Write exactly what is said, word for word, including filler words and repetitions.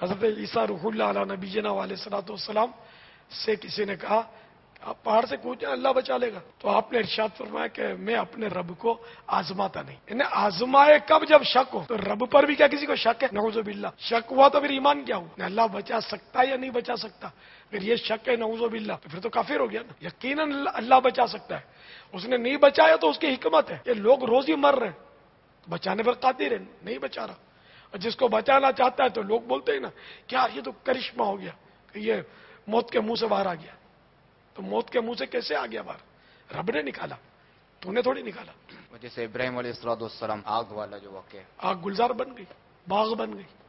हजरत ईसा रूहुल्लाह अला नबीना अलैहिस्सलाम से किसी ने कहा आप पहाड़ से कूदे अल्लाह बचा लेगा, तो आपने इरशाद फरमाया कि मैं अपने रब को आजमाता नहीं। इन्हें आजमाए कब? जब शक हो। तो रब पर भी क्या किसी को शक है? नऊजुबिल्लाह। शक हुआ तो फिर ईमान क्या हुआ? अल्लाह बचा सकता है या नहीं बचा सकता? अगर ये शक है नऊजुबिल्लाह तो फिर तो काफिर हो गया ना। यकीनन अल्लाह बचा सकता है, उसने नहीं बचाया तो उसकी हिकमत है। ये लोग रोज ही मर रहे हैं, बचाने पर कादिर है, नहीं बचा रहा। और जिसको बचाना चाहता है तो लोग बोलते हैं ना कि यार ये तो करिश्मा हो गया, ये मौत के मुंह से बाहर आ गया। तो मौत के मुंह से कैसे आ गया बाहर? रब ने निकाला, तूने थोड़ी निकाला। जैसे इब्राहिम अलैहिस्सलाम आग वाला जो वाक़या, आग गुलजार बन गई, बाग बन गई।